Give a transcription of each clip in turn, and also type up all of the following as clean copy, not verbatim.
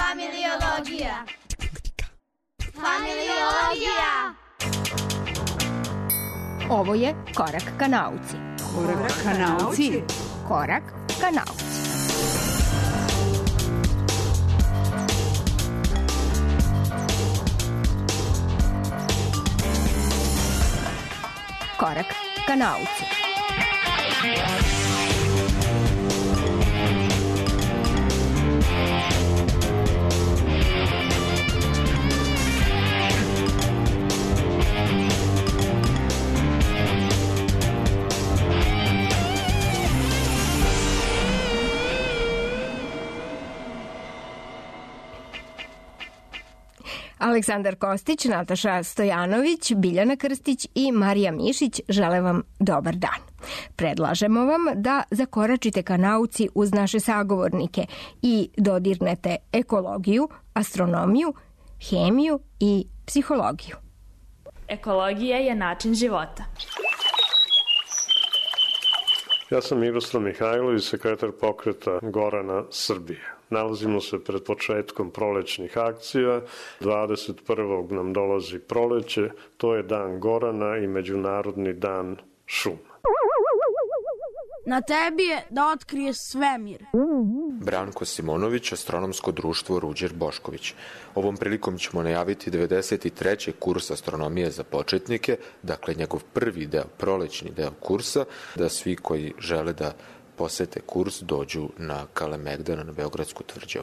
Familiologija. Familiologija. Ovo je Korak ka nauci. Korak ka nauci. Korak ka nauci. Korak ka nauci. Aleksandar Kostić, Nataša Stojanović, Biljana Krstić i Marija Mišić žele vam dobar dan. Predlažemo vam da zakoračite ka nauci uz naše sagovornike i dodirnete ekologiju, astronomiju, hemiju i psihologiju. Ekologija je način života. Ja sam Miroslav Mihajlović, sekretar pokreta Gorana Srbije. Nalazimo se pred početkom prolećnih akcija. 21. nam dolazi proleće, to je dan Gorana i Međunarodni dan šuma. Na tebi je da otkriješ svemir. Branko Simonović, Astronomsko društvo Ruđer Bošković. Ovom prilikom ćemo najaviti 93. kurs astronomije za početnike, dakle njegov prvi deo, prolećni deo kursa, da svi koji žele da posete kurs dođu na Kalemegdana na Beogradsku tvrđavu.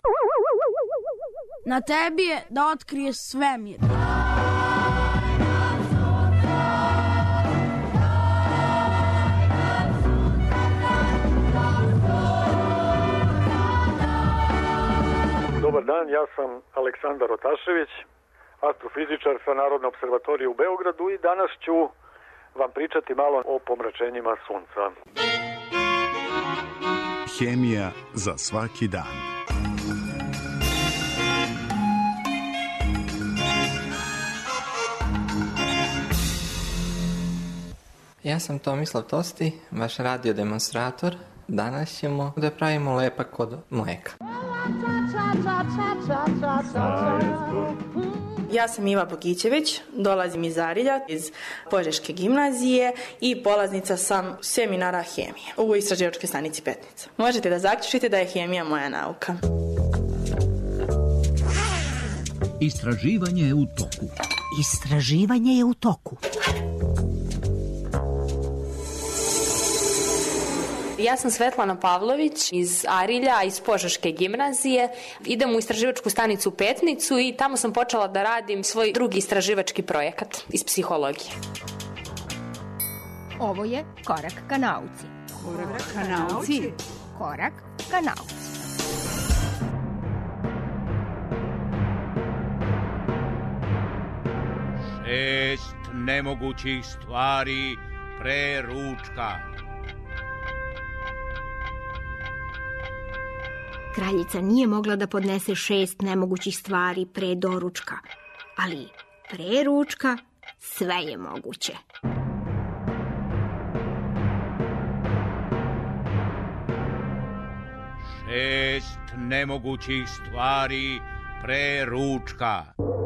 Na tebi je da otkriješ svemir. Dobar dan, ja sam Aleksandar Otašević, astrofizičar sa Narodne observatorije u Beogradu i danas ću vam pričati malo o pomračenjima Sunca. Hemija za svaki dan. Ja sam Tomislav Tosti, vaš radiodemonstrator. Danas ćemo da pravimo lepak od mleka. Ja sam Iva Bogićević, dolazim iz Arilja, iz Požeške gimnazije i polaznica sam seminara hemije u istraživačkoj stanici Petnica. Možete da zaključite da je hemija moja nauka. Istraživanje je u toku. Istraživanje je u toku. Ja sam Svetlana Pavlović iz Arilja, iz Požeške gimnazije. Idem u istraživačku stanicu Petnicu i tamo sam počela da radim svoj drugi istraživački projekat iz psihologije. Ovo je Korak ka nauci. Korak ka nauci. Korak ka nauci. Šest nemogućih stvari pre ručka. Kraljica nije mogla da podnese 6 nemogućih stvari pre doručka, ali pre ručka sve je moguće. Šest nemogućih stvari pre ručka.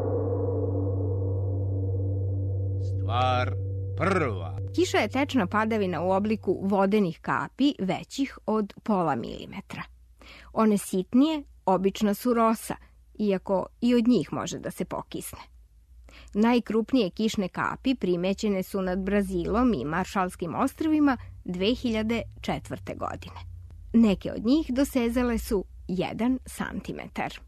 Stvar prva. Kiša je tečna padavina u obliku vodenih kapi većih od 0,5 milimetra. One sitnije obično su rosa, iako i od njih može da se pokisne. Najkrupnije kišne kapi primećene su nad Brazilom i Maršalskim ostrvima 2004. godine. Neke od njih dosezale su 1 santimetar.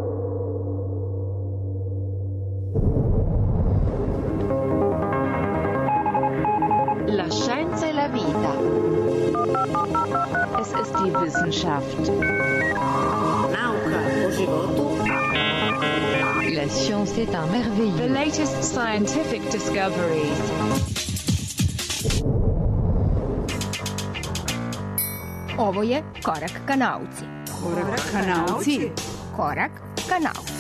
La scienza e la vita. Es ist die Wissenschaft. Nauka o životu. La science est un merveilleux. The latest scientific discoveries. Ovo je Korak ka nauci. Korak ka nauci. Korak ka nauci.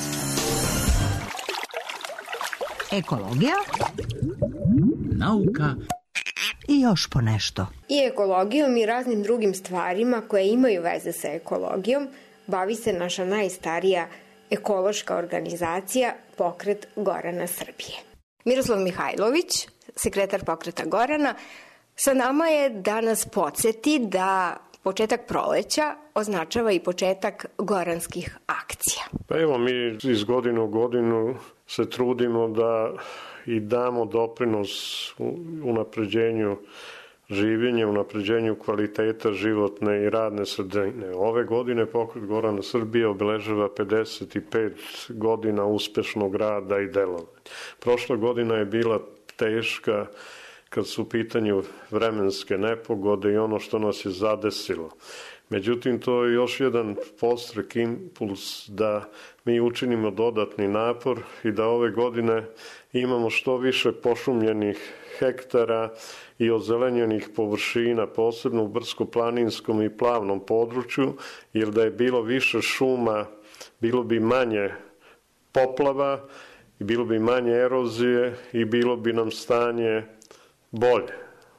Ekologija. Nauka. I još po nešto. I ekologijom i raznim drugim stvarima koje imaju veze sa ekologijom bavi se naša najstarija ekološka organizacija Pokret Gorana Srbije. Miroslav Mihajlović, sekretar Pokreta Gorana, sa nama je da nas podsjeti da početak proleća označava i početak goranskih akcija. Pa evo, mi iz godine u godinu se trudimo da i damo doprinos unapređenju življenja, unapređenju kvaliteta životne i radne sredine. Ove godine Pokret Gorana Srbije obeležava 55 godina uspešnog rada i delovanja. Prošla godina je bila teška kad su u pitanju vremenske nepogode i ono što nas je zadesilo. Međutim, to je još jedan podstrek impuls da mi učinimo dodatni napor i da ove godine imamo što više pošumljenih hektara i ozelenjenih površina, posebno u brdsko-planinskom i plavnom području, jer da je bilo više šuma, bilo bi manje poplava, i bilo bi manje erozije i bilo bi nam stanje bolje.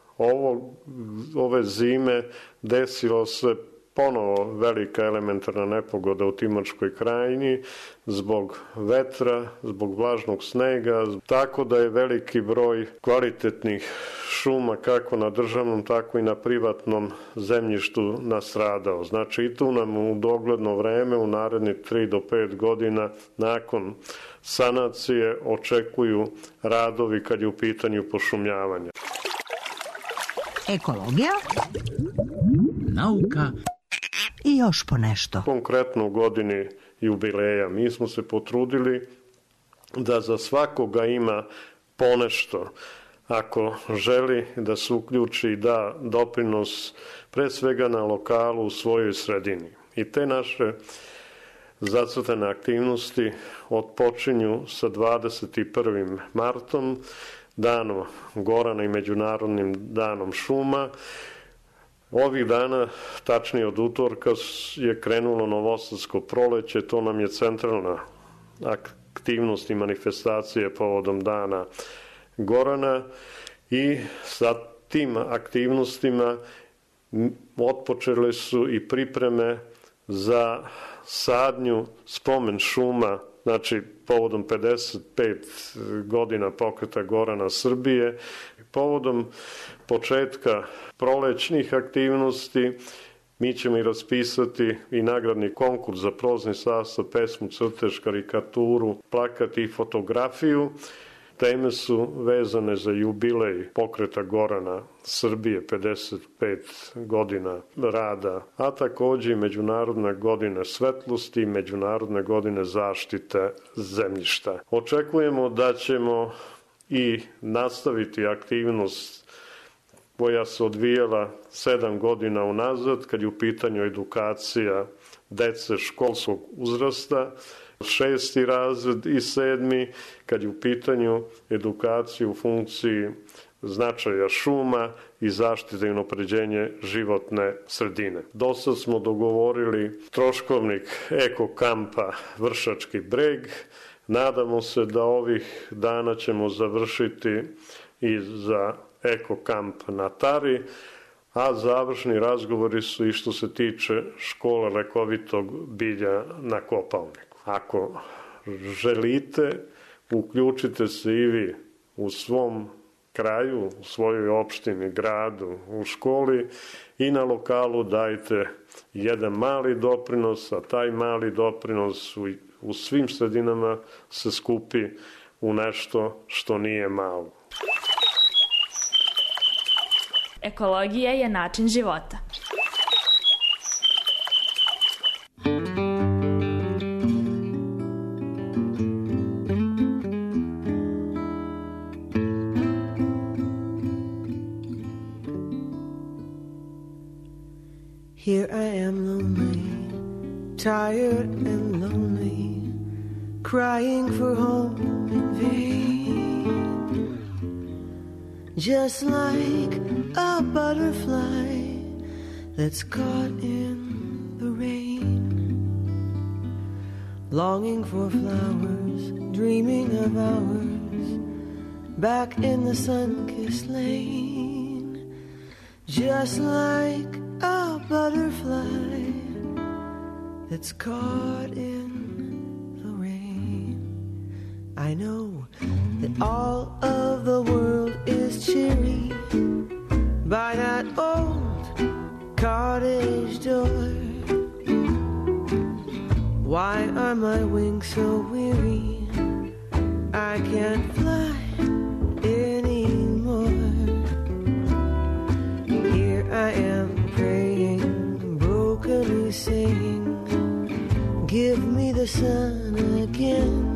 Ove zime desilo se ponovo velika elementarna nepogoda u Timočkoj krajini zbog vetra, zbog vlažnog snega, tako da je veliki broj kvalitetnih šuma kako na državnom, tako i na privatnom zemljištu nastradao. Znači i tu nam u dogledno vreme, u narednih 3 do 5 godina nakon sanacije očekuju radovi kad je u pitanju pošumljavanja. Ekologija, nauka i još po nešto. Konkretno u godini jubileja mi smo se potrudili da za svakoga ima ponešto ako želi da se uključi i da doprinos pre svega na lokalu u svojoj sredini. I te naše zacrtane aktivnosti odpočinju sa 21. martom, danom Gorana i Međunarodnim danom šuma. Ovih dana, tačnije od utorka, je krenulo Novosadsko proleće, to nam je centralna aktivnost i manifestacije povodom dana Gorana i sa tim aktivnostima otpočele su i pripreme za sadnju spomen šuma, znači povodom 55 godina Pokreta Gorana Srbije, povodom početka prolećnih aktivnosti mi ćemo i raspisati i nagradni konkurs za prozni sastav, pesmu, crtež, karikaturu, plakat i fotografiju. Teme su vezane za jubilej Pokreta Gorana Srbije, 55 godina rada, a takođe i Međunarodne godine svetlosti i Međunarodne godine zaštite zemljišta. Očekujemo da ćemo i nastaviti aktivnost koja se odvijala 7 godina unazad, kad je u pitanju edukacija dece školskog uzrasta, 6. razred i 7. kad je u pitanju edukacija u funkciji značaja šuma i zaštite i unapređenje životne sredine. Dosad smo dogovorili troškovnik eko kampa Vršački breg. Nadamo se da ovih dana ćemo završiti i za eko kamp na Tari, a završni razgovori su i što se tiče škole lekovitog bilja na Kopaoniku. Ako želite, uključite se i vi u svom kraju, u svojoj opštini, gradu, u školi i na lokalu dajte jedan mali doprinos, a taj mali doprinos u svim sredinama se skupi u nešto što nije malo. Ekologija je način života. Here I am lonely, tired and lonely, crying for home in vain. Just like a butterfly that's caught in the rain, longing for flowers, dreaming of hours back in the sun-kissed lane. Just like a butterfly that's caught in I know that all of the world is cheery by that old cottage door. Why are my wings so weary? I can't fly anymore. Here I am praying, brokenly saying, give me the sun again.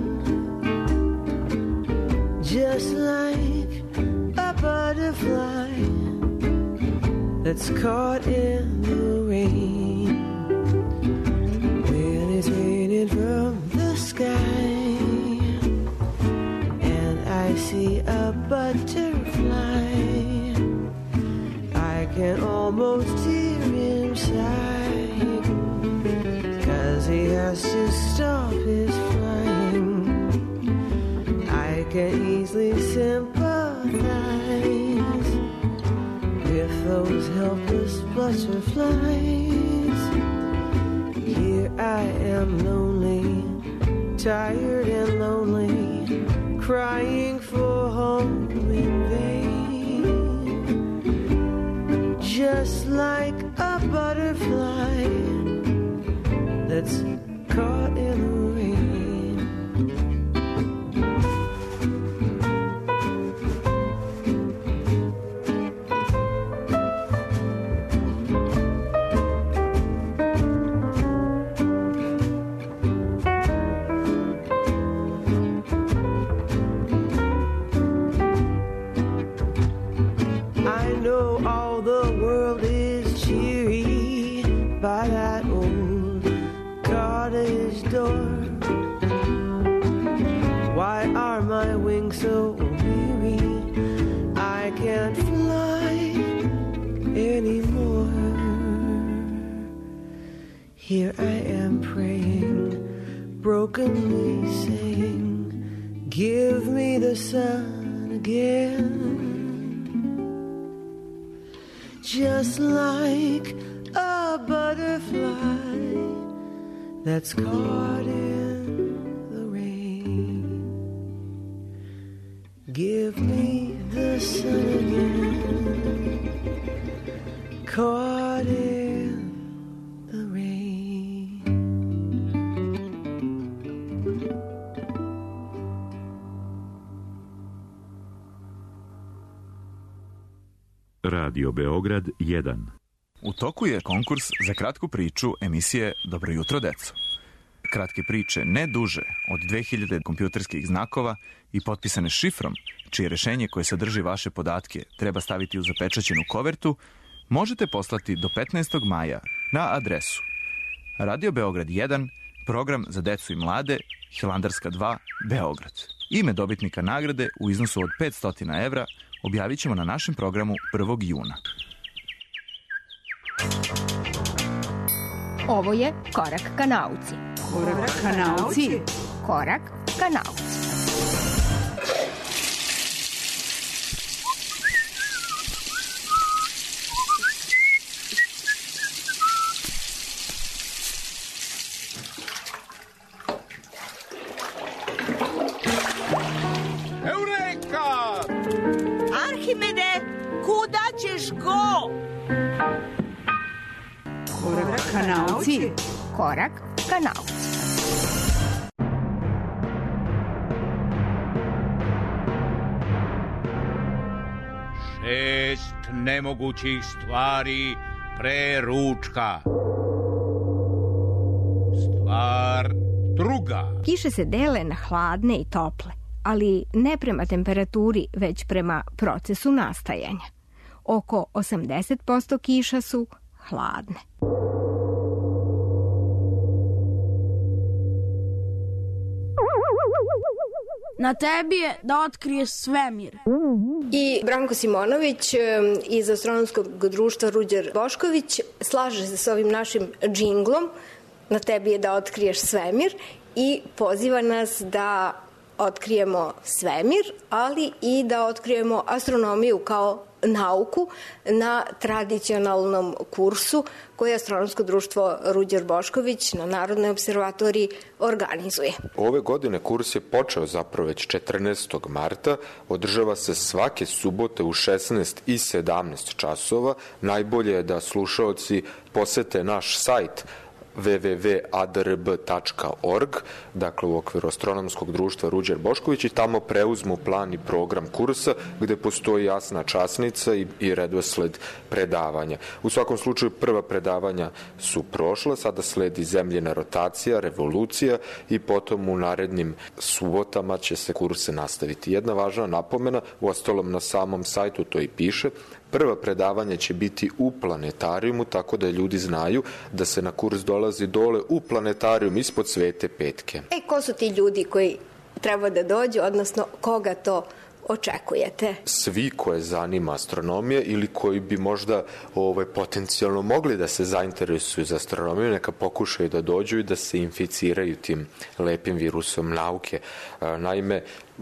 Just like a butterfly that's caught in the rain. When it's raining from the sky and I see a butterfly, I can almost hear him sigh, 'cause he has to stop his flying. I can easily sympathize with those helpless butterflies. Here I am lonely, tired and lonely, crying for home in vain. Just like a butterfly that's caught in the rain. So weary, I can't fly anymore. Here I am praying, brokenly saying, give me the sun again. Just like a butterfly that's caught in the rain. Give me the sun again, caught in the rain. Radio Beograd 1. U toku je konkurs za kratku priču emisije Dobro jutro, deco. Kratke priče ne duže od 2000 kompjuterskih znakova i potpisane šifrom, čije rešenje koje sadrži vaše podatke treba staviti u zapečaćenu kovertu, možete poslati do 15. maja na adresu Radio Beograd 1, program za decu i mlade, Hilandarska 2, Beograd. Ime dobitnika nagrade u iznosu od 500 evra objavit ćemo na našem programu 1. juna. Ovo je Korak ka nauci. Korak ka nauci. Korak ka nauci. Eureka! Arhimede, kuda ćeš go? Korak ka nauci. Korak ka nauci. Šest nemogućih stvari pre ručka. Stvar druga. Kiše se dele na hladne i tople, ali ne prema temperaturi, već prema procesu nastajanja. Oko 80% kiša su hladne. Na tebi je da otkriješ svemir. I Branko Simonović iz Astronomskog društva Ruđer Bošković slaže se s ovim našim džinglom. Na tebi je da otkriješ svemir i poziva nas da otkrijemo svemir, ali i da otkrijemo astronomiju kao nauku na tradicionalnom kursu koje Astronomsko društvo Ruđer Bošković na Narodnoj observatoriji organizuje. Ove godine kurs je počeo zapravo već 14. marta, održava se svake subote u 16 i 17 časova. Najbolje je da slušaoci posete naš sajt www.adrb.org, dakle u okviru Astronomskog društva Ruđer Bošković, i tamo preuzmu plan i program kursa gde postoji jasna časnica i redosled predavanja. U svakom slučaju prva predavanja su prošla, sada sledi zemljena rotacija, revolucija i potom u narednim subotama će se kurse nastaviti. Jedna važna napomena, uostalom na samom sajtu to i piše, prva predavanja će biti u planetarijumu, tako da ljudi znaju da se na kurs dolazi dole u planetarijum ispod Svete Petke. Ko su ti ljudi koji treba da dođu, odnosno koga to očekujete? Svi koje zanima astronomija ili koji bi možda potencijalno mogli da se zainteresuju za astronomiju, neka pokušaju da dođu i da se inficiraju tim lepim virusom nauke. Naime,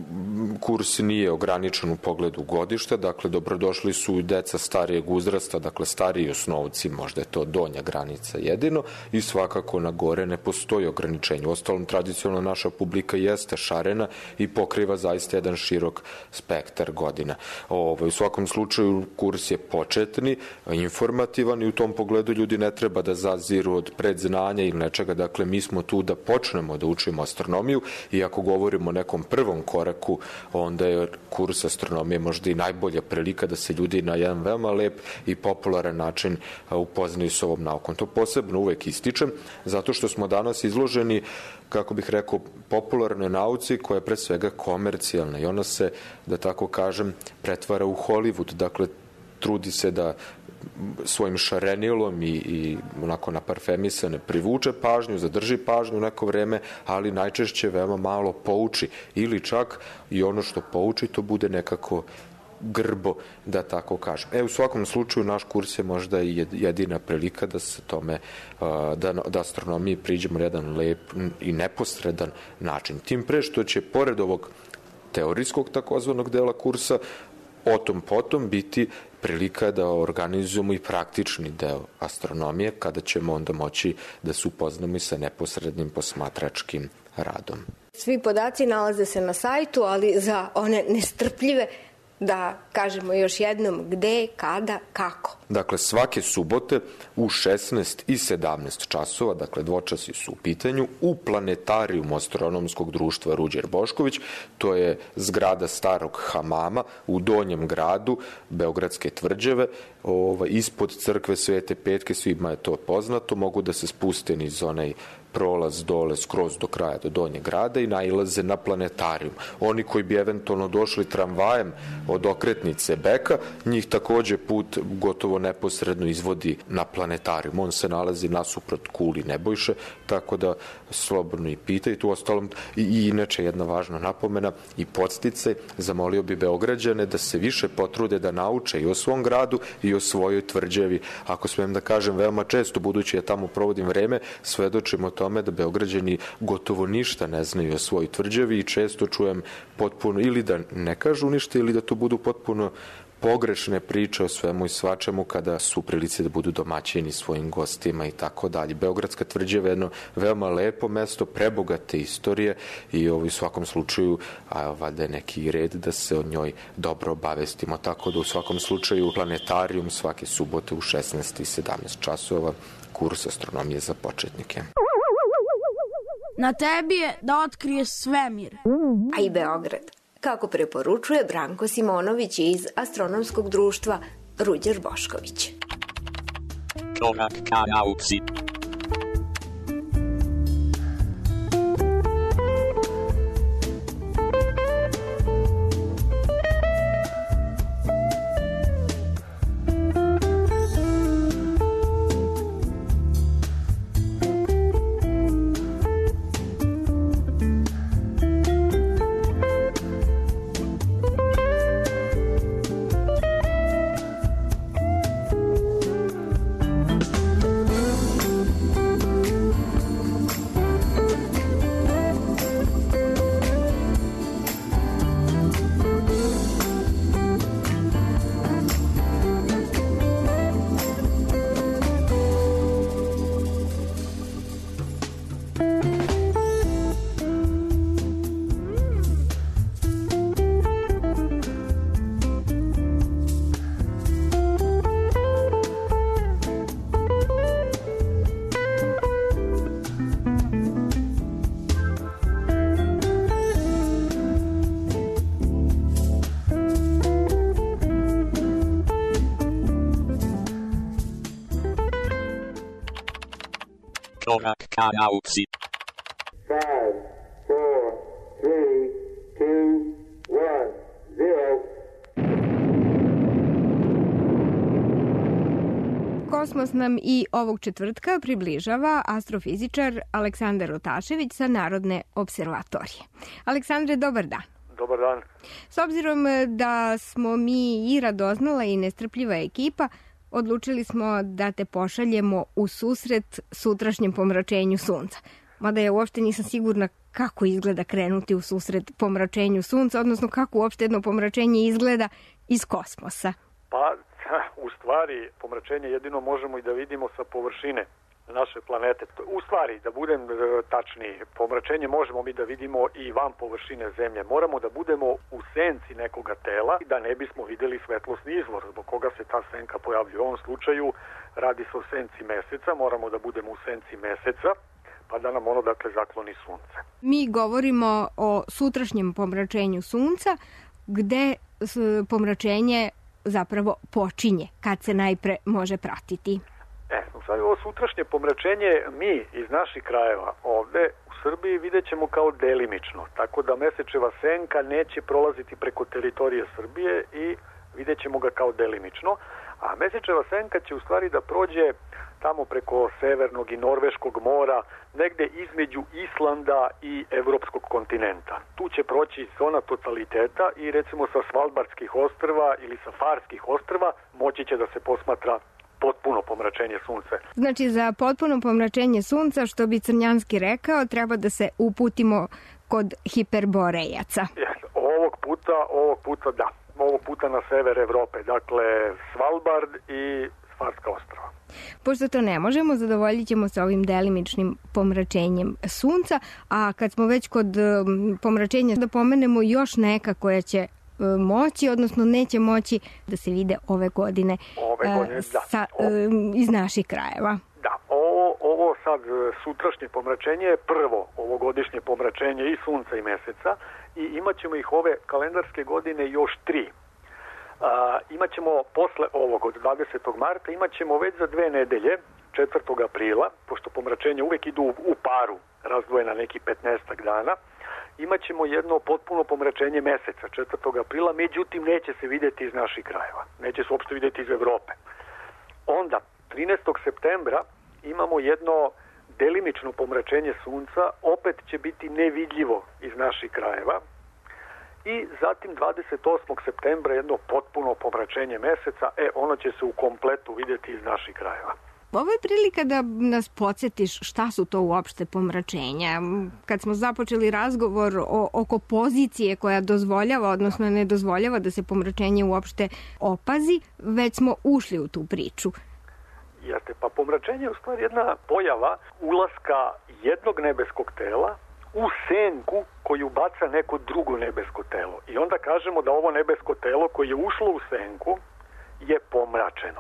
kurs nije ograničen u pogledu godišta, dakle dobrodošli su i deca starijeg uzrasta, dakle stariji osnovci, možda je to donja granica jedino, i svakako na gore ne postoji ograničenje. Uostalom, tradicionalno naša publika jeste šarena i pokriva zaista jedan širok spektar godina. U svakom slučaju kurs je početni, informativan i u tom pogledu ljudi ne treba da zaziru od predznanja ili nečega, dakle mi smo tu da počnemo da učimo astronomiju i ako govorimo o nekom prvom koraku, onda je kurs astronomije možda i najbolja prilika da se ljudi na jedan veoma lep i popularan način upoznaju s ovom naukom. To posebno uvek ističem, zato što smo danas izloženi, kako bih rekao, popularnoj nauci koja je pre svega komercijalna i ona se, da tako kažem, pretvara u Hollywood, dakle trudi se da svojim šarenilom i onako naparfemisane privuče pažnju, zadrži pažnju neko vreme, ali najčešće veoma malo pouči ili čak i ono što pouči to bude nekako grbo, da tako kažem. U svakom slučaju naš kurs je možda i jedina prilika da se tome, da astronomiji priđemo na jedan lep i neposredan način. Tim pre što će pored ovog teorijskog takozvanog dela kursa o tom potom biti prilika da organizujemo i praktični deo astronomije, kada ćemo onda moći da se upoznamo i sa neposrednim posmatračkim radom. Svi podaci nalaze se na sajtu, ali za one nestrpljive, da kažemo još jednom, gde, kada, kako. Dakle, svake subote u 16 i 17 časova, dakle dvočasi su u pitanju, u planetarijumu Astronomskog društva Ruđer Bošković, to je zgrada starog hamama u Donjem gradu Beogradske tvrđave, ispod crkve Svete Petke, svima je to poznato, mogu da se spuste niz onaj prolaz dole skroz do kraja, do Donjeg grada i nailaze na planetarijum. Oni koji bi eventualno došli tramvajem od okretnice Beka, njih takođe put gotovo neposredno izvodi na planetarijum. On se nalazi nasuprot kuli Nebojše, tako da slobodno i pitaju. Tu ostalom i inače jedna važna napomena i podsticaj, zamolio bi Beograđane da se više potrude da nauče i o svom gradu i o svojoj tvrđavi. Ako smijem da kažem, veoma često, budući ja tamo provodim vreme, svedočimo tome da Beograđani gotovo ništa ne znaju o svojoj tvrđavi i često čujem potpuno ili da ne kažu ništa ili da to budu potpuno pogrešne priče o svemu i svačemu kada su u prilici da budu domaćini svojim gostima i tako dalje. Beogradska tvrđava je jedno veoma lepo mesto, prebogate istorije i u svakom slučaju valjda je neki red da se o njoj dobro obavestimo. Tako da u svakom slučaju planetarijum svake subote u 16 i 17 časova, kurs astronomije za početnike. Na tebi je da otkriješ svemir. A i Beograd, kako preporučuje Branko Simonović iz Astronomskog društva Ruđer Bošković. Korak ka nauci. Korak ka nauci. 5, 4, 3, 2, 1, 0. Kosmos nam i ovog četvrtka približava astrofizičar Aleksandar Otašević sa Narodne observatorije. Aleksandre, dobar dan. Dobar dan. S obzirom da smo mi i radoznala i nestrpljiva ekipa, odlučili smo da te pošaljemo u susret sutrašnjem pomračenju sunca. Mada ja uopšte nisam sigurna kako izgleda krenuti u susret pomračenju sunca, odnosno kako uopšte jedno pomračenje izgleda iz kosmosa. Pa, u stvari, pomračenje jedino možemo i da vidimo sa površine naše planete. U stvari, da budem tačniji, pomračenje možemo mi da vidimo i van površine Zemlje. Moramo da budemo u senci nekoga tela da ne bismo videli svetlosni izvor zbog koga se ta senka pojavljuje. U ovom slučaju radi se o senci meseca, moramo da budemo u senci meseca pa da nam ono dakle zakloni sunce. Mi govorimo o sutrašnjem pomračenju sunca gde pomračenje zapravo počinje, kad se najpre može pratiti. U stvari, ovo sutrašnje pomračenje mi iz naših krajeva ovde u Srbiji vidjet ćemo kao delimično, tako da mesečeva senka neće prolaziti preko teritorije Srbije i vidjet ćemo ga kao delimično, a mesečeva senka će u stvari da prođe tamo preko Severnog i Norveškog mora, negde između Islanda i Evropskog kontinenta. Tu će proći zona totaliteta i recimo sa Svalbardskih ostrva ili sa Farskih ostrva moći će da se posmatra potpuno pomračenje sunca. Znači, za potpuno pomračenje sunca, što bi Crnjanski rekao, treba da se uputimo kod hiperborejaca. Ovog puta da. Ovog puta na sever Evrope, dakle Svalbard i Farska ostrva. Pošto to ne možemo, zadovoljit ćemo se ovim delimičnim pomračenjem sunca, a kad smo već kod pomračenja, da pomenemo još neka koja će moći, odnosno neće moći da se vide ove godine, iz naših krajeva. Da, ovo sad sutrašnje pomračenje je prvo ovogodišnje pomračenje i sunca i meseca i imat ćemo ih ove kalendarske godine još 3. Imat ćemo posle ovog od 20. marta, imat ćemo već za 2 nedelje, 4. aprila, pošto pomračenje uvek idu u paru, razdvojena neki 15 dana, imat ćemo jedno potpuno pomračenje meseca 4. aprila, međutim neće se vidjeti iz naših krajeva, neće se uopšte vidjeti iz Evrope. Onda, 13. septembra imamo jedno delimično pomračenje sunca, opet će biti nevidljivo iz naših krajeva. I zatim 28. septembra jedno potpuno pomračenje meseca, ono će se u kompletu vidjeti iz naših krajeva. Ovo je prilika da nas podsjetiš šta su to uopšte pomračenja. Kad smo započeli razgovor oko pozicije koja dozvoljava, odnosno ne dozvoljava da se pomračenje uopšte opazi, već smo ušli u tu priču. Jeste, pa pomračenje je u stvari jedna pojava ulaska jednog nebeskog tela u senku koju baca neko drugo nebesko telo. I onda kažemo da ovo nebesko telo koje je ušlo u senku je pomračeno.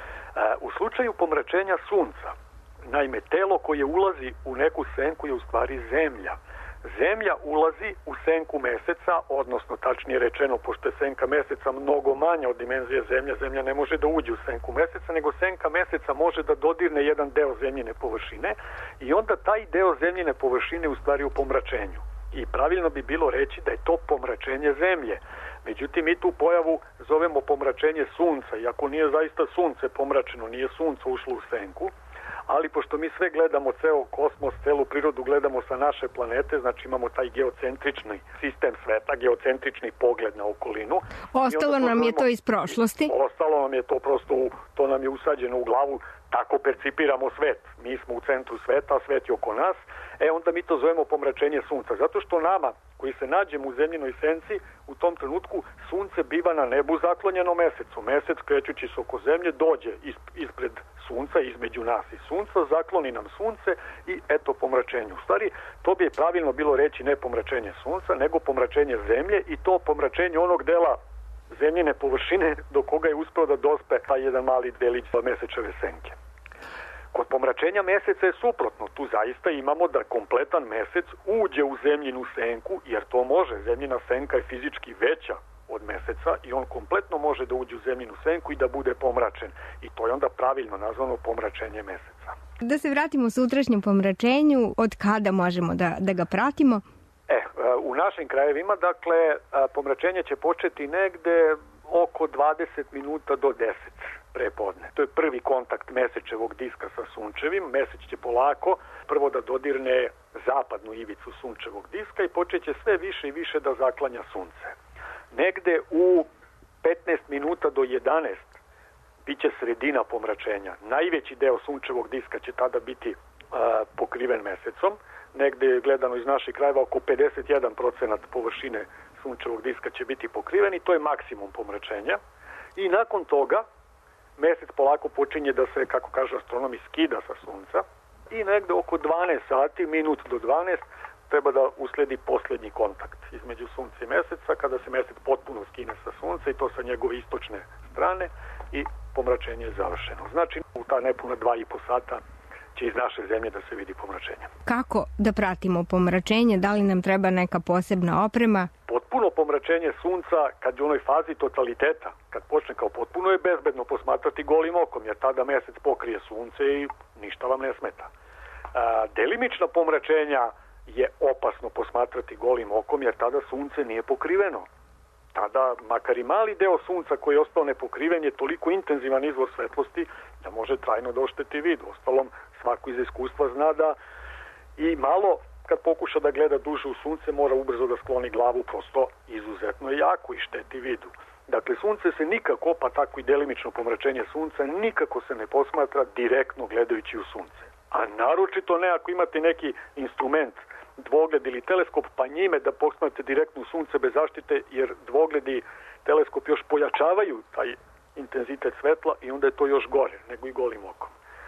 U slučaju pomračenja sunca, naime, telo koje ulazi u neku senku je u stvari Zemlja. Zemlja ulazi u senku meseca, odnosno tačnije rečeno, pošto je senka meseca mnogo manja od dimenzije Zemlje, Zemlja ne može da uđe u senku meseca, nego senka meseca može da dodirne jedan deo zemljine površine i onda taj deo zemljine površine u stvari u pomračenju. I pravilno bi bilo reći da je to pomračenje Zemlje. Međutim, mi tu pojavu zovemo pomračenje sunca, iako nije zaista sunce pomračeno, nije sunce ušlo u senku, ali pošto mi sve gledamo, ceo kosmos, celu prirodu gledamo sa naše planete, znači imamo taj geocentrični sistem sveta, geocentrični pogled na okolinu. Ostalo nam je to iz prošlosti? Ostalo nam je to prosto, to nam je usađeno u glavu, tako percipiramo svet. Mi smo u centru sveta, a svet je oko nas, onda mi to zovemo pomračenje sunca. Zato što nama, koji se nađemo u zemljinoj senci, u tom trenutku sunce biva na nebu zaklonjeno mesecu. Mesec, krećući se oko zemlje, dođe ispred sunca, između nas i sunca, zakloni nam sunce i eto pomračenje. U stvari, to bi je pravilno bilo reći ne pomračenje sunca, nego pomračenje zemlje i to pomračenje onog dela zemljine površine do koga je uspeo da dospe taj jedan mali delić mesečeve senke. Kod pomračenja meseca je suprotno. Tu zaista imamo da kompletan mesec uđe u zemljinu senku, jer to može. Zemljina senka je fizički veća od meseca i on kompletno može da uđe u zemljinu senku i da bude pomračen. I to je onda pravilno nazvano pomračenje meseca. Da se vratimo sutrašnjem pomračenju, od kada možemo da ga pratimo? U našim krajevima, dakle, pomračenje će početi negde oko 20 minuta do 10 prepodne. To je prvi kontakt mesečevog diska sa sunčevim. Mesec će polako prvo da dodirne zapadnu ivicu sunčevog diska i počeće sve više i više da zaklanja sunce. Negde u 15 minuta do 11 biće sredina pomračenja. Najveći deo sunčevog diska će tada biti pokriven mesecom. Negde je gledano iz naših krajeva oko 51% površine sunčevog diska će biti pokriven i to je maksimum pomračenja. I nakon toga mesec polako počinje da se, kako kaže astronomi, skida sa sunca i negde oko 12 sati, minut do 12, treba da usledi poslednji kontakt između sunca i meseca, kada se mesec potpuno skine sa sunca i to sa njegove istočne strane i pomračenje je završeno. Znači, u ta nepuna 2,5 sata će iz naše zemlje da se vidi pomračenje. Kako da pratimo pomračenje? Da li nam treba neka posebna oprema? Potpuno pomračenje sunca, kad je u onoj fazi totaliteta, kad počne kao potpuno, je bezbedno posmatrati golim okom, jer tada mesec pokrije sunce i ništa vam ne smeta. Delimična pomračenja je opasno posmatrati golim okom, jer tada sunce nije pokriveno. Tada, makar i mali deo sunca koji je ostao nepokriven, je toliko intenzivan izvor svetlosti da može trajno da ošteti vid. Ostalom, svako iz iskustva zna da i malo, kad pokuša da gleda duže u sunce, mora ubrzo da skloni glavu, prosto izuzetno je jako i šteti vidu. Dakle, sunce se nikako, pa tako i delimično pomračenje sunca, nikako se ne posmatra direktno gledajući u sunce. A naročito ne ako imate neki instrument, dvogled ili teleskop, pa njime da posmatrate direktno u sunce bez zaštite, jer dvogled i teleskop još pojačavaju taj intenzitet svetla i onda je to još gore nego i golim okom.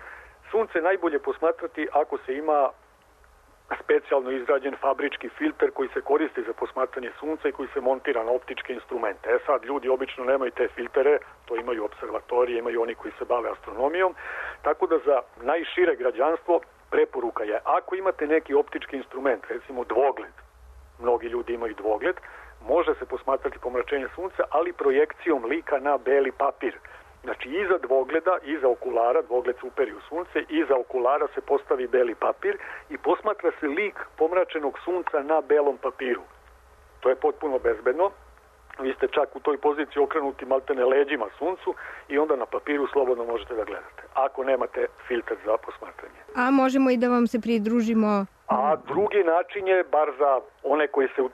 Sunce najbolje posmatrati ako se ima specijalno izrađen fabrički filter koji se koristi za posmatranje sunca i koji se montira na optičke instrumente. Sad, ljudi obično nemaju te filtere, to imaju observatorije, imaju oni koji se bave astronomijom, tako da za najšire građanstvo preporuka je, ako imate neki optički instrument, recimo dvogled, mnogi ljudi imaju dvogled, može se posmatrati pomračenje sunca, ali projekcijom lika na beli papir. Znači, iza dvogleda, iza okulara, dvogled se uperi u sunce, iza okulara se postavi beli papir i posmatra se lik pomračenog sunca na belom papiru. To je potpuno bezbedno. Vi ste čak u toj poziciji okrenuti maltene leđima suncu i onda na papiru slobodno možete da gledate, ako nemate filter za posmatranje. A možemo i da vam se pridružimo? A drugi način je, bar za one koji se u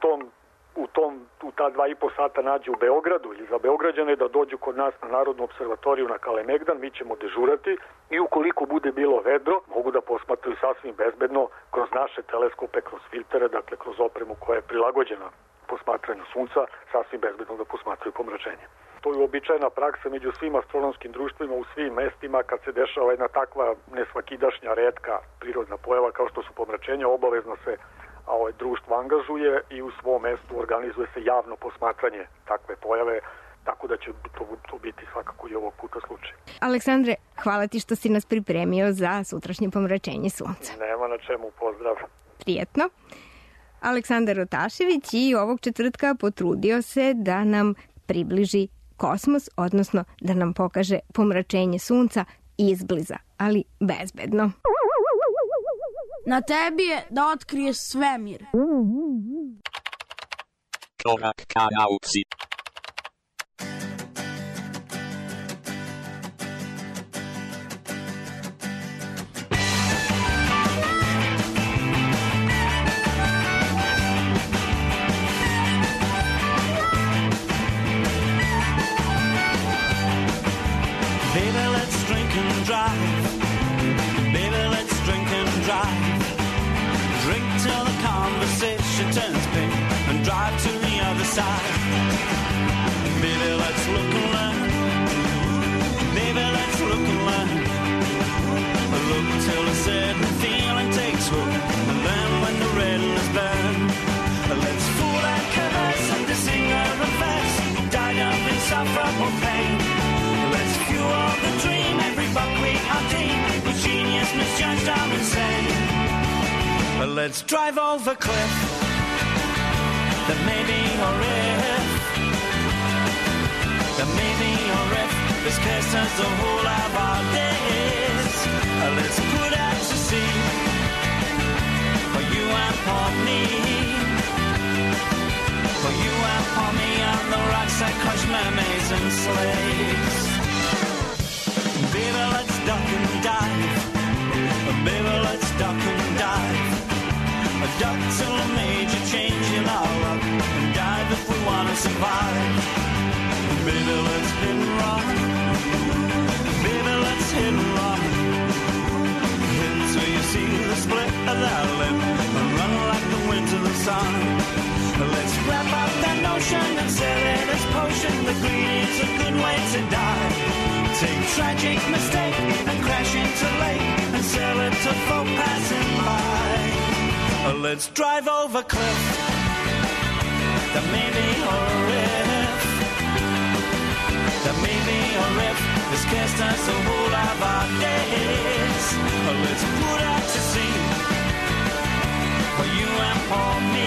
ta 2,5 sata nađu u Beogradu ili za Beograđane, da dođu kod nas na Narodnu observatoriju na Kalemegdan, mi ćemo dežurati i ukoliko bude bilo vedro, mogu da posmatraju sasvim bezbedno kroz naše teleskope, kroz filtere, dakle kroz opremu koja je prilagođena posmatranju sunca, sasvim bezbedno da posmatraju pomračenje. To je uobičajena praksa među svim astronomskim društvima u svim mestima kad se dešava jedna takva nesvakidašnja retka prirodna pojava kao što su pomračenja, obavezno se društvo angažuje i u svom mestu organizuje se javno posmatranje takve pojave, tako da će to biti svakako i ovog puta slučaj. Aleksandre, hvala ti što si nas pripremio za sutrašnje pomračenje sunca. Nema na čemu, pozdrav. Prijetno. Aleksandar Rotašević i ovog četvrtka potrudio se da nam približi kosmos, odnosno da nam pokaže pomračenje sunca izbliza, ali bezbedno. Na tebi je da otkriješ svemir. Korak ka nauci. Baby, let's drink and drive. Baby, let's drink and drive. Drink till the conversation turns pink and drive to the other side. Baby, let's look and learn. Baby, let's look and learn. Look till a certain feeling takes hold, and then when the redness burns, let's fool and curse and singer and verse, die of insufferable pain. Let's fuel the dream, every buck we are deep, with genius misjudged or insane. Let's drive over cliff that may be or if, that may be or if this curse has the whole of our days. Let's put out slaves. Baby, let's duck and dive. Baby, let's duck and dive. A duck till a major change in our luck, and dive if we want to survive. Baby, let's hit and run. Baby, let's hit and run. Hit till you see the split of that lip, and run like the wind to the sun. Let's wrap up that notion and sell it as potion. The greed is a good way to die. Take tragic mistake and crash into lake and sell it to folk passing by. Let's drive over cliff. There may be a riff. There may be a riff. This cast us the whole of our days. Let's put out to sea for you and for me.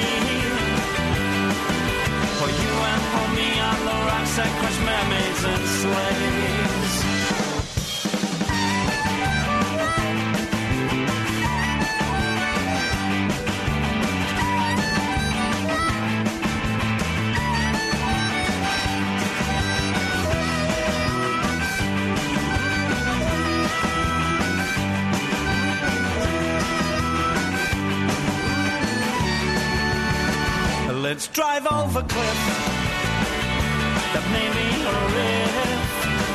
For you and for me on the rocks that crush mermaids and slaves. Let's drive over cliff. There may be a riff.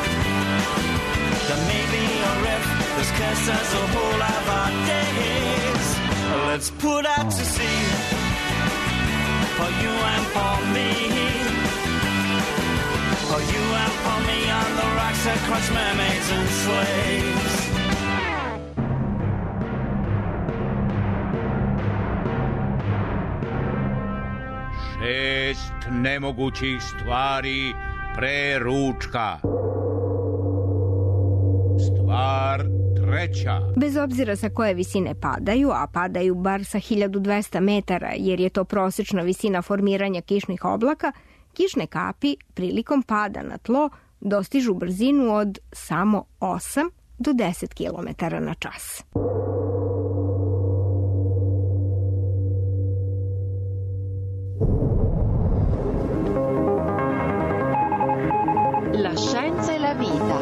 There may be a riff. This cast us a whole of our days. Let's put out to sea for you and for me. For you and for me on the rocks that crush mermaids and slaves. Šest nemogućih stvari pre ručka. Stvar treća. Bez obzira sa koje visine padaju, a padaju bar sa 1200 metara, jer je to prosečna visina formiranja kišnih oblaka, kišne kapi prilikom pada na tlo dostižu brzinu od samo 8 do 10 km na čas. La scienza e la vita.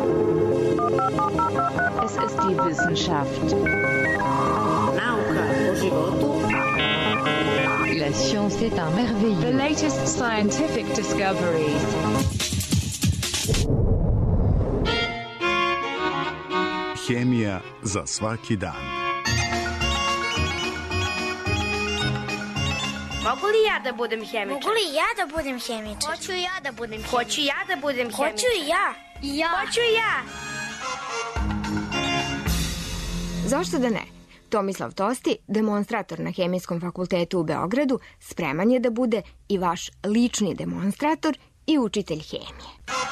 Es ist die Wissenschaft. Nauka o životu. La science est un merveilleux. The latest scientific discoveries. Hemija za svaki dan. Mogu li ja da budem hemičar? Mogu li ja da budem hemičar? Hoću ja da budem hemičar. Hoću ja da budem hemičar. Hoću i ja. Ja. Hoću i ja. Zašto da ne? Tomislav Tosti, demonstrator na Hemijskom fakultetu u Beogradu, spreman je da bude i vaš lični demonstrator i učitelj hemije.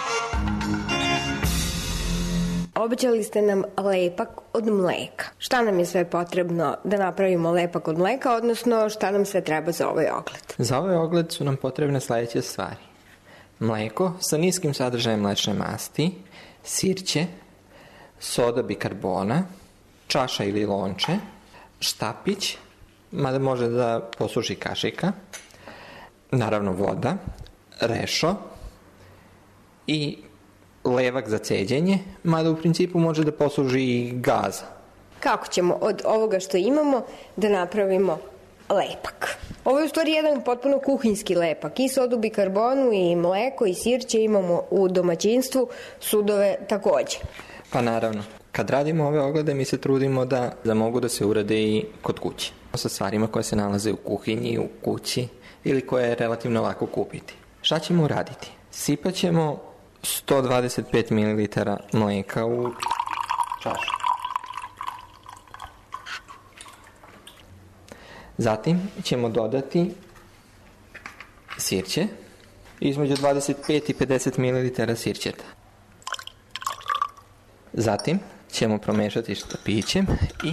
Obećali ste nam lepak od mleka. Šta nam je sve potrebno da napravimo lepak od mleka, odnosno šta nam sve treba za ovaj ogled? Za ovaj ogled su nam potrebne sledeće stvari. Mleko sa niskim sadržajem mlečne masti, sirće, soda bikarbona, čaša ili lonče, štapić, mada može da posuši kašika, naravno voda, rešo i levak za ceđenje, mada u principu može da posluži i gaza. Kako ćemo od ovoga što imamo da napravimo lepak? Ovo je u stvari jedan potpuno kuhinjski lepak. I sodu bikarbonu, i mleko, i sirće imamo u domaćinstvu, sudove takođe. Pa naravno. Kad radimo ove oglede, mi se trudimo da mogu da se urade i kod kuće. Sa stvarima koje se nalaze u kuhinji, u kući ili koje je relativno lako kupiti. Šta ćemo uraditi? Sipat ćemo 125 ml mleka u čašu. Zatim ćemo dodati sirće, između 25 i 50 ml sirćeta. Zatim ćemo promešati štapićem i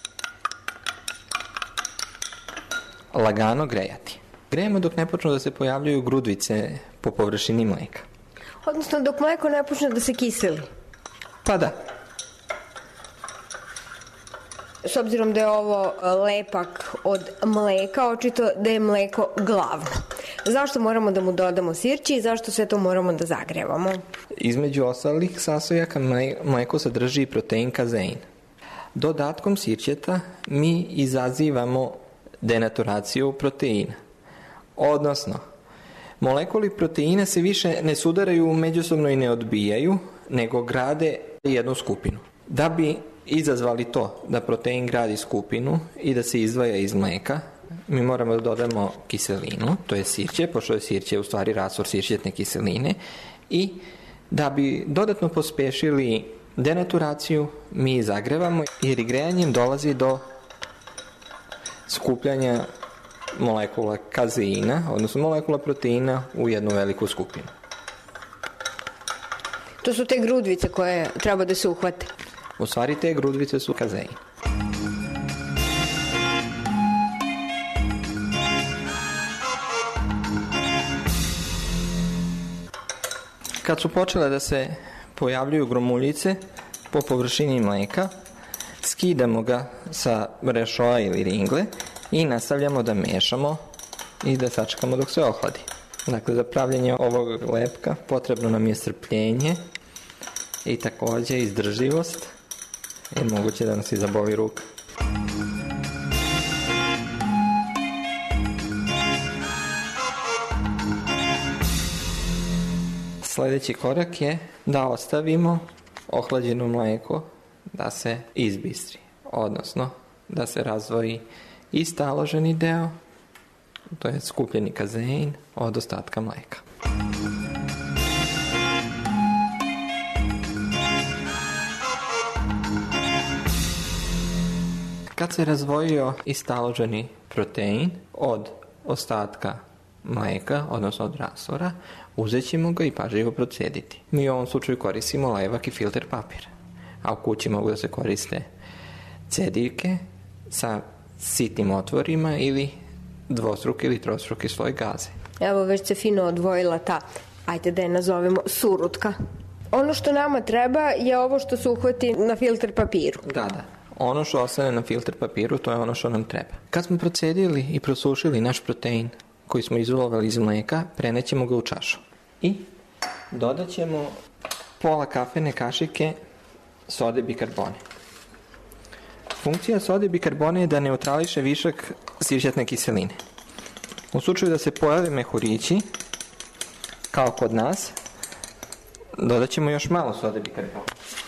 lagano grejati. Grejemo dok ne počnu da se pojavljaju grudvice po površini mleka. Odnosno dok mleko ne počne da se kiseli. Pa da. S obzirom da je ovo lepak od mleka, očito da je mleko glavno. Zašto moramo da mu dodamo sirće i zašto sve to moramo da zagrevamo? Između ostalih sastojaka mleko sadrži i protein kazein. Dodatkom sirćeta mi izazivamo denaturaciju proteina. Odnosno, molekuli proteina se više ne sudaraju međusobno i ne odbijaju, nego grade jednu skupinu. Da bi izazvali to da protein gradi skupinu i da se izdvaja iz mleka, mi moramo da dodamo kiselinu, to je sirće, pošto je sirće u stvari rastvor sirćetne kiseline, i da bi dodatno pospešili denaturaciju, mi zagrevamo, jer grejanjem dolazi do skupljanja molekula kazeina, odnosno molekula proteina u jednu veliku skupinu. To su te grudvice koje treba da se uhvate. U stvari te grudvice su kazein. Kad su počele da se pojavljuju gromuljice po površini mleka, skidamo ga sa rešoa ili ringle i nastavljamo da mešamo i da sačekamo dok se ohladi. Dakle, za pravljanje ovog lepka potrebno nam je strpljenje i takođe izdržljivost, jer moguće da nas i zaboli ruka. Sljedeći korak je da ostavimo ohlađeno mleko da se izbistri, odnosno da se razdvoji i staloženi deo, to je skupljeni kazein, od ostatka mleka. Kad se razdvojio i staloženi protein od ostatka mleka, odnosno od rastvora, uzet ćemo ga i pažljivo procediti. Mi u ovom slučaju koristimo levak i filter papir, a u kući mogu da se koriste cedivke sa sitnim otvorima ili dvostruki ili trostruki sloj gaze. Evo, već se fino odvojila ta, ajde da je nazovemo, surutka. Ono što nama treba je ovo što se uhvati na filter papiru. Da. Ono što ostane na filter papiru, to je ono što nam treba. Kad smo procedili i prosušili naš protein koji smo izolovali iz mleka, prenećemo ga u čašu. I dodat ćemo pola kafene kašike sode bikarbone. Funkcija sode bikarbone je da neutrališe višak sirćetne kiseline. U slučaju da se pojave mehurići, kao kod nas, dodat ćemo još malo sode bikarbone.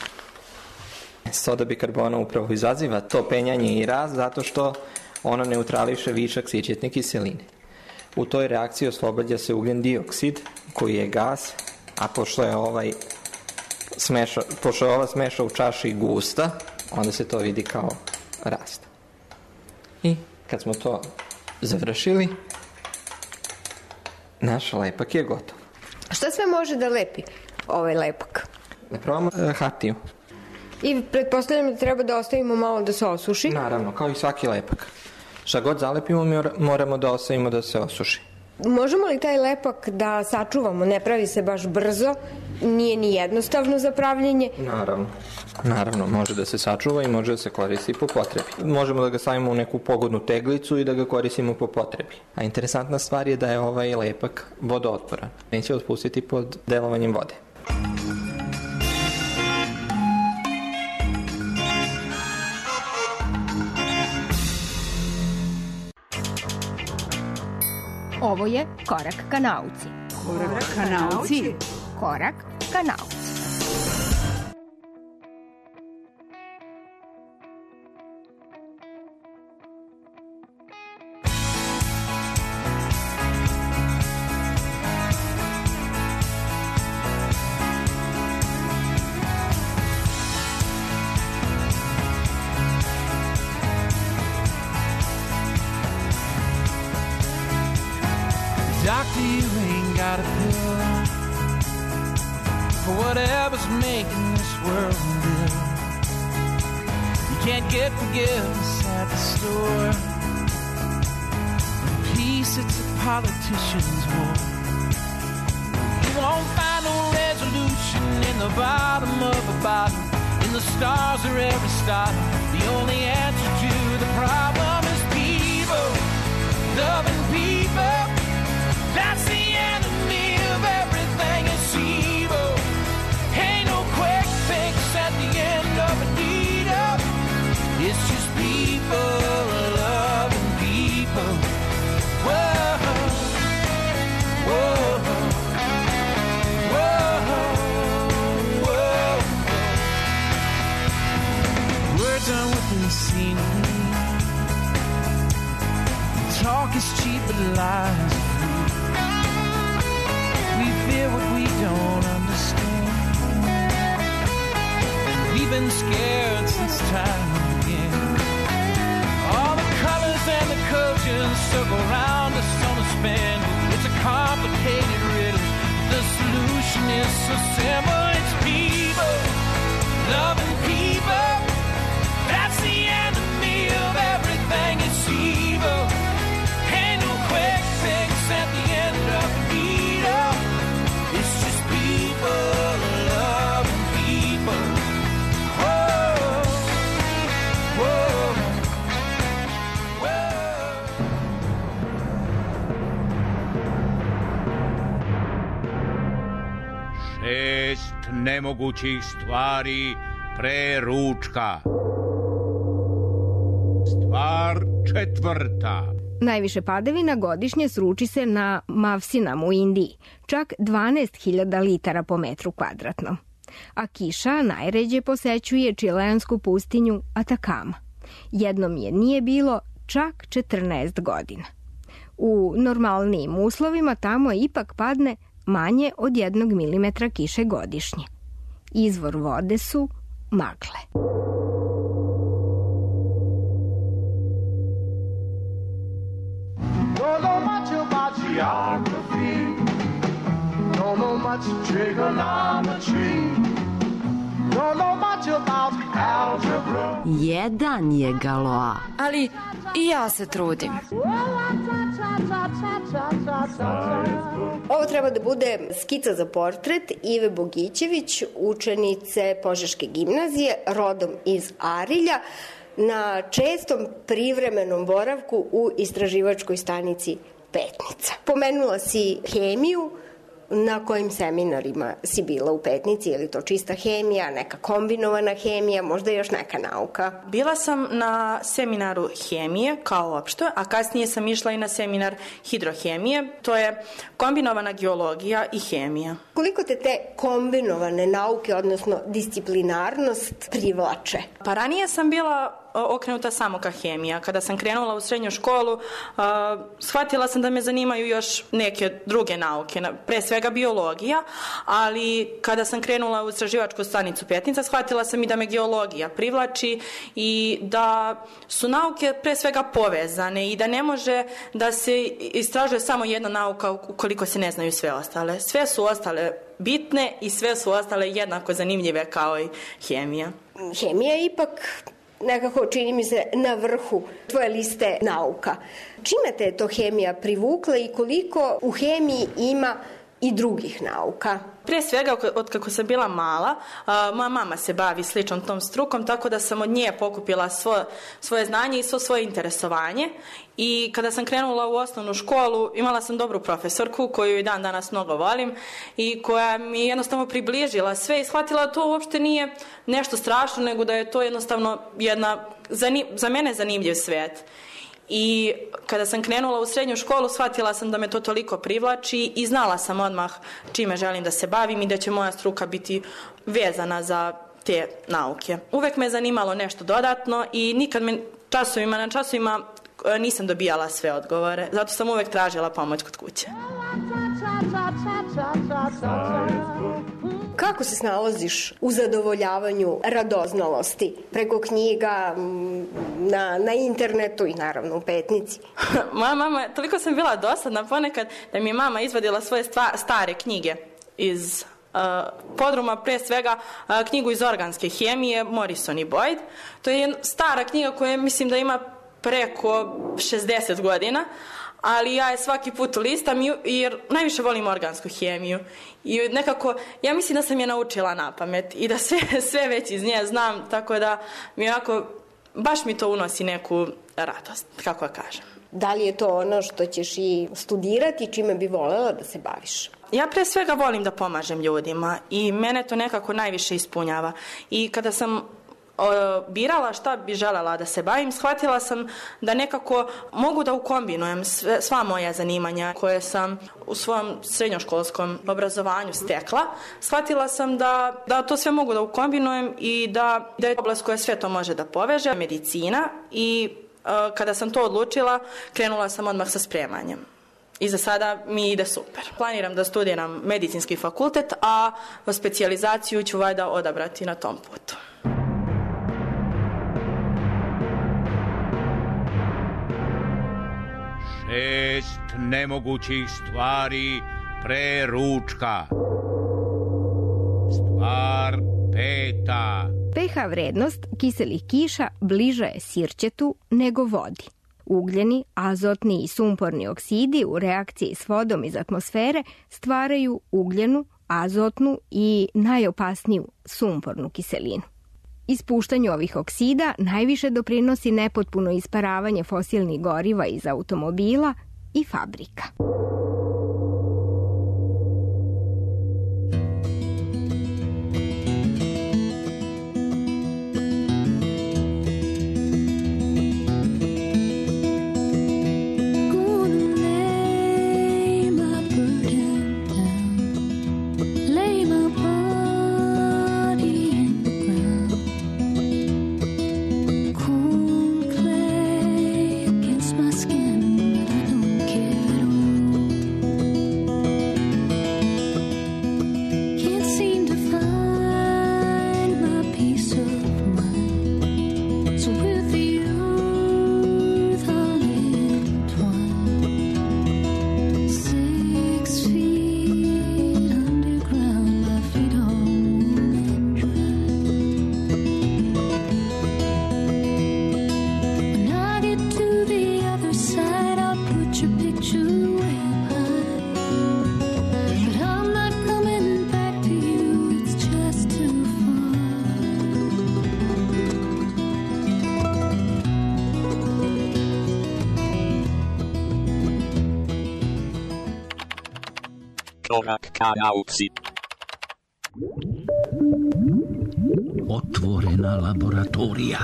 Soda bikarbona upravo izaziva to penjanje i rast zato što ona neutrališe višak sirćetne kiseline. U toj reakciji oslobađa se ugljen dioksid, koji je gas, a pošto je ova smeša u čaši gusta, onda se to vidi kao rast. I kad smo to završili, naš lepak je gotov. Šta sve može da lepi ovaj lepak? Da probamo hartiju. I pretpostavljam da treba da ostavimo malo da se osuši? Naravno, kao i svaki lepak. Šta god zalepimo, moramo da ostavimo da se osuši. Možemo li taj lepak da sačuvamo? Ne pravi se baš brzo, nije ni jednostavno za pravljenje. Naravno, može da se sačuva i može da se koristi po potrebi. Možemo da ga stavimo u neku pogodnu teglicu i da ga koristimo po potrebi. A interesantna stvar je da je ovaj lepak vodootporan. Neće otpustiti pod delovanjem vode. Ovo je Korak ka nauci. Korak ka nauci. Korak ka nauci. Doctor, you ain't got a pill for whatever's making this world live. You can't get forgiveness at the store. Peace, it's a politician's war. You won't find no resolution in the bottom of a bottle, in the stars of every star. The The only answer to the problem is people, loving people. That's the enemy of everything is evil. Ain't no quick fix at the end of a needle. It's just people, loving people. Whoa, whoa, whoa, whoa. Words aren't what they seem to be. Talk is cheap, but lies are free. We fear what we don't understand. We've been scared since time began. All the colors and the cultures circle around us on a spin. It's a complicated riddle. The solution is so simple. It's people, loving people. That's the enemy of everything. It's evil. Ain't no quick fix at the end of the needle. It's just people, loving people. Whoa, whoa, whoa. Šest nemogućih stvari pre ručka. Stvar četvrta. Najviše padavina godišnje sruči se na Mavsinam u Indiji, čak 12.000 litara po metru kvadratnom. A kiša najređe posećuje čileansku pustinju Atakama. Jednom je nije bilo čak 14 godina. U normalnijim uslovima tamo ipak padne manje od 1 milimetra kiše godišnje. Izvor vode su magle. Don't know much about geography. Don't know much trigonometry. Don't know much about algebra. Jedan je Galois. Ali i ja se trudim. Ovo treba da bude skica za portret Ive Bogićević, učenice Požeške gimnazije, rodom iz Arilja, na čestom privremenom boravku u istraživačkoj stanici Petnica. Pomenula si hemiju. Na kojim seminarima si bila u Petnici? Je li to čista hemija, neka kombinovana hemija, možda još neka nauka? Bila sam na seminaru hemije kao opšte, a kasnije sam išla i na seminar hidrohemije. To je kombinovana geologija i hemija. Koliko te kombinovane nauke, odnosno disciplinarnost, privlače? Pa ranije sam bila okrenuta samo ka hemija. Kada sam krenula u srednju školu, shvatila sam da me zanimaju još neke druge nauke, pre svega biologija, ali kada sam krenula u istraživačku stanicu Petnica, shvatila sam i da me geologija privlači i da su nauke pre svega povezane i da ne može da se istražuje samo jedna nauka ukoliko se ne znaju sve ostale. Sve su ostale bitne i sve su ostale jednako zanimljive kao i hemija. Hemija je ipak nekako, čini mi se, na vrhu tvoje liste nauka. Čime te je to hemija privukla i koliko u hemiji ima i drugih nauka? Pre svega, od kako sam bila mala, moja mama se bavi sličnom tom strukom, tako da sam od nje pokupila svoje znanje i svoje interesovanje. I kada sam krenula u osnovnu školu, imala sam dobru profesorku koju i dan danas mnogo volim i koja mi jednostavno približila sve i shvatila da to uopšte nije nešto strašno, nego da je to jednostavno za mene zanimljiv svet. I kada sam krenula u srednju školu, shvatila sam da me to toliko privlači i znala sam odmah čime želim da se bavim i da će moja struka biti vezana za te nauke. Uvek me zanimalo nešto dodatno i nikad me na časovima nisam dobijala sve odgovore, zato sam uvek tražila pomoć kod kuće. Kako se snalaziš u zadovoljavanju radoznalosti preko knjiga, na internetu i naravno u Petnici? Moja mama, toliko sam bila dosadna ponekad da mi je mama izvadila svoje stare knjige iz podruma, pre svega knjigu iz organske hemije Morrison i Boyd. To je stara knjiga koja mislim da ima preko 60 godina, ali ja je svaki put listam jer najviše volim organsku hemiju i nekako ja mislim da sam je naučila na pamet i da sve već iz nje znam, tako da mi je ovako baš mi to unosi neku radost, kako ja kažem. Da li je to ono što ćeš i studirati, čime bi volela da se baviš? Ja pre svega volim da pomažem ljudima i mene to nekako najviše ispunjava. I kada sam birala šta bi želela da se bavim, shvatila sam da nekako mogu da ukombinujem sva moja zanimanja koje sam u svom srednjoškolskom obrazovanju stekla. Shvatila sam da to sve mogu da ukombinujem i da je oblast koja sve to može da poveže, medicina, i kada sam to odlučila, krenula sam odmah sa spremanjem. I za sada mi ide super. Planiram da studiram medicinski fakultet, a specijalizaciju ću valjda odabrati na tom putu. Šest nemogućih stvari pre ručka. Stvar peta. pH vrednost kiselih kiša bliža je sirćetu nego vodi. Ugljeni, azotni i sumporni oksidi u reakciji s vodom iz atmosfere stvaraju ugljenu, azotnu i najopasniju sumpornu kiselinu. Ispuštanju ovih oksida najviše doprinosi nepotpuno isparavanje fosilnih goriva iz automobila i fabrika. Korak ka nauci. Otvorena laboratorija.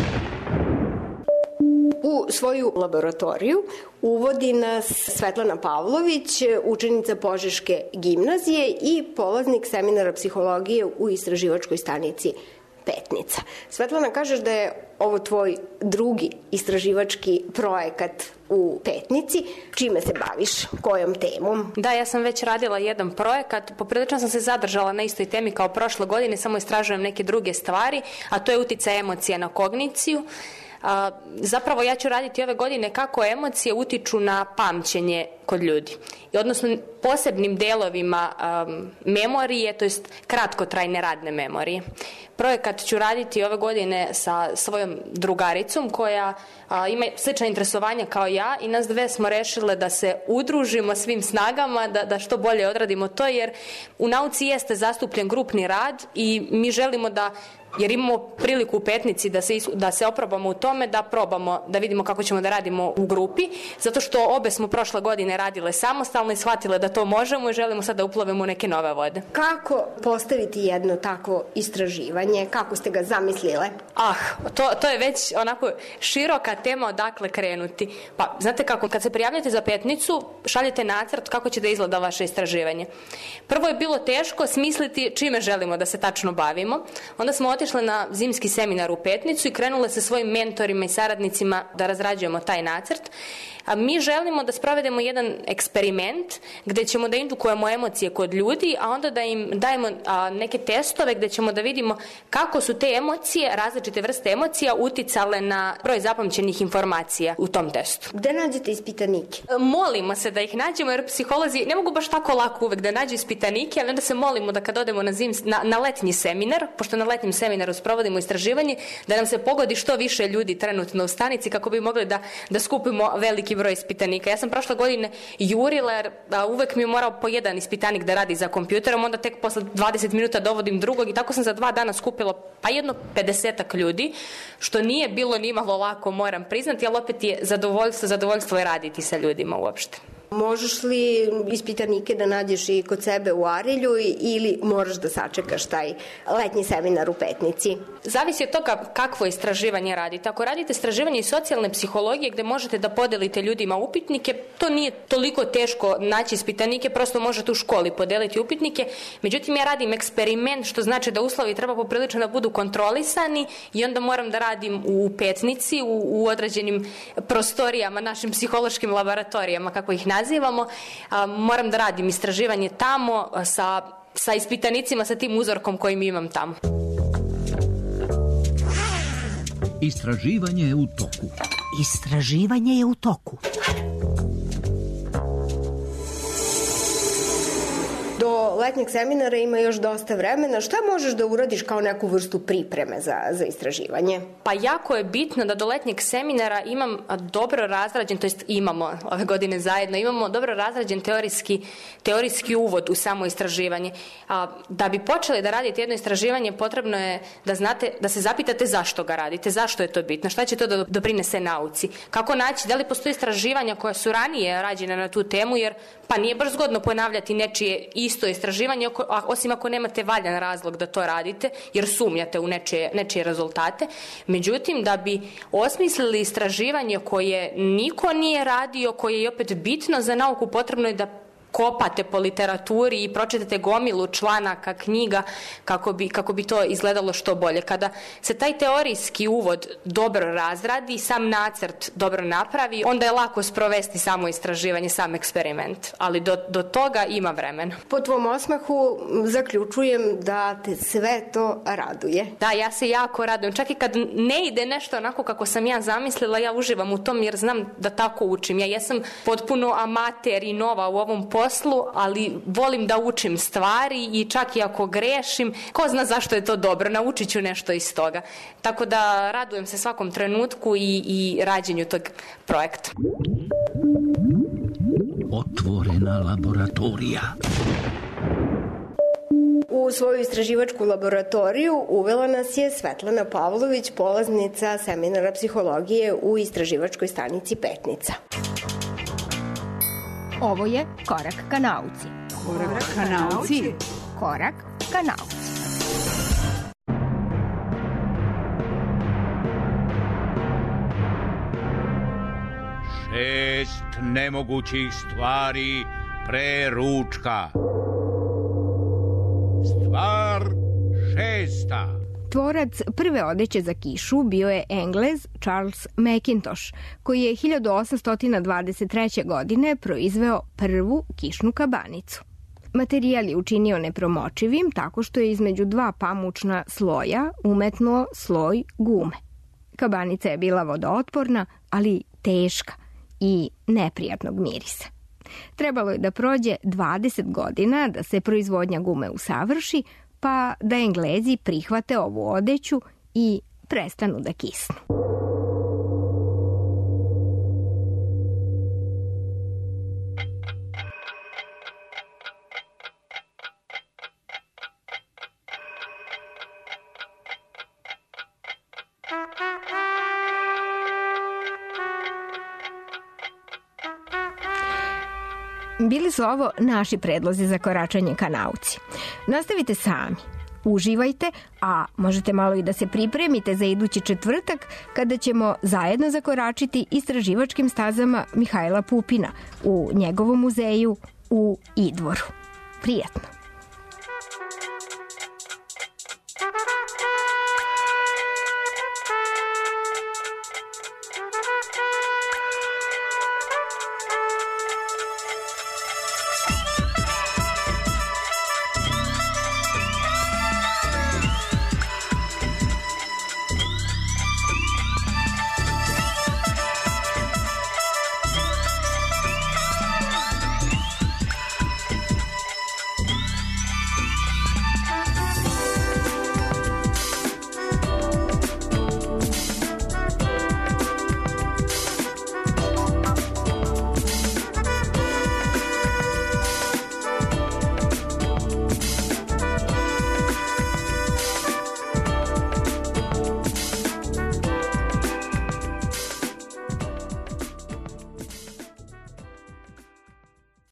U svoju laboratoriju uvodi nas Svetlana Pavlović, učenica Požeške gimnazije i polaznik seminara psihologije u istraživačkoj stanici Petnica. Svetlana, kažeš da je ovo tvoj drugi istraživački projekat u Petnici. Čime se baviš? Kojom temom? Da, ja sam već radila jedan projekat. Poprilično sam se zadržala na istoj temi kao prošle godine, samo istražujem neke druge stvari, a to je uticaj emocija na kogniciju. Zapravo ja ću raditi ove godine kako emocije utiču na pamćenje kod ljudi. I odnosno posebnim delovima memorije, to jest kratkotrajne radne memorije. Projekat ću raditi ove godine sa svojom drugaricom koja ima slična interesovanja kao ja i nas dve smo rešile da se udružimo svim snagama, da što bolje odradimo to, jer u nauci jeste zastupljen grupni rad i mi želimo da, jer imamo priliku u Petnici da se oprobamo u tome, da probamo, da vidimo kako ćemo da radimo u grupi, zato što obe smo prošle godine radile samostalno i shvatile da to možemo i želimo sad da uplovemo u neke nove vode. Kako postaviti jedno takvo istraživanje? Kako ste ga zamislile? To je već onako široka tema odakle krenuti. Pa, znate kako, kad se prijavljate za Petnicu, šaljete nacrt kako će da izgleda vaše istraživanje. Prvo je bilo teško smisliti čime želimo da se tačno bavimo. Onda smo otišle na zimski seminar u Petnicu i krenule sa svojim mentorima i saradnicima da razrađujemo taj nacrt. A mi želimo da sprovedemo jedan eksperiment gde ćemo da indukujemo emocije kod ljudi, a onda da im dajemo neke testove gde ćemo da vidimo kako su te emocije, različite vrste emocija, uticale na broj zapamćenih informacija u tom testu. Gde nađete ispitanike? Molimo se da ih nađemo, jer psiholozi ne mogu baš tako lako uvek da nađu ispitanike, ali onda se molimo da kad odemo na letnji seminar, pošto na letnjem seminaru sprovodimo istraživanje, da nam se pogodi što više ljudi trenutno u stanici kako bi mogli da skupimo veliki veliki broj ispitanika. Ja sam prošle godine jurila jer uvek mi je morao po jedan ispitanik da radi za kompjuterom, onda tek posle 20 minuta dovodim drugog i tako sam za 2 dana skupila pa jedno 50 ljudi, što nije bilo ni malo lako, moram priznati, ali opet je zadovoljstvo je raditi sa ljudima uopšte. Možeš li ispitanike da nađeš i kod sebe u Arilju ili moraš da sačekaš taj letnji seminar u Petnici? Zavisi od toga kakvo istraživanje radite. Ako radite istraživanje iz socijalne psihologije gde možete da podelite ljudima upitnike, to nije toliko teško naći ispitanike, prosto možete u školi podeliti upitnike. Međutim, ja radim eksperiment, što znači da uslovi treba poprilično da budu kontrolisani i onda moram da radim u Petnici, u određenim prostorijama, našim psihološkim laboratorijama, kako ih nazivamo. Moram da radim istraživanje tamo sa ispitanicima, sa tim uzorkom koji mi imam tamo. Istraživanje je u toku. Istraživanje je u toku. Do letnjeg seminara ima još dosta vremena. Šta možeš da uradiš kao neku vrstu pripreme za istraživanje? Pa jako je bitno da do letnjeg seminara imam dobro razrađen, to jest imamo ove godine zajedno, imamo dobro razrađen teorijski uvod u samo istraživanje. Da bi počeli da radite jedno istraživanje, potrebno je da znate, da se zapitate zašto ga radite, zašto je to bitno, šta će to da doprinese nauci, kako naći, da li postoji istraživanja koja su ranije rađena na tu temu, jer pa nije baš zgodno ponavljati nečije isto istraživanje, osim ako nemate valjan razlog da to radite, jer sumnjate u nečije rezultate. Međutim, da bi osmislili istraživanje koje niko nije radio, koje je opet bitno za nauku, potrebno je da kopate po literaturi i pročitate gomilu članaka, knjiga, kako bi to izgledalo što bolje. Kada se taj teorijski uvod dobro razradi, sam nacrt dobro napravi, onda je lako sprovesti samo istraživanje, sam eksperiment. Ali do toga ima vremena. Po tvom osmahu zaključujem da te sve to raduje. Da, ja se jako radujem. Čak i kad ne ide nešto onako kako sam ja zamislila, ja uživam u tom jer znam da tako učim. Ja jesam potpuno amater i nova u ovom poslu, ali volim da učim stvari i čak i ako grešim, ko zna zašto je to dobro, naučit ću nešto iz toga. Tako da radujem se svakom trenutku i rađenju tog projekta. Otvorena laboratorija. U svoju istraživačku laboratoriju uvela nas je Svetlana Pavlović, polaznica seminara psihologije u istraživačkoj stanici Petnica. Ovo je Korak ka nauci. Korak ka nauci. Korak ka nauci. Šest nemogućih stvari pre ručka. Stvar šesta. Tvorac prve odeće za kišu bio je Englez Charles Mackintosh, koji je 1823. godine proizveo prvu kišnu kabanicu. Materijal je učinio nepromočivim tako što je između 2 pamučna sloja umetnuo sloj gume. Kabanica je bila vodootporna, ali teška i neprijatnog mirisa. Trebalo je da prođe 20 godina da se proizvodnja gume usavrši, pa da Englezi prihvate ovu odeću i prestanu da kisnu. Bili su ovo naši predlozi za koračanje ka nauci. Nastavite sami, uživajte, a možete malo i da se pripremite za idući četvrtak kada ćemo zajedno zakoračiti istraživačkim stazama Mihajla Pupina u njegovom muzeju u Idvoru. Prijatno!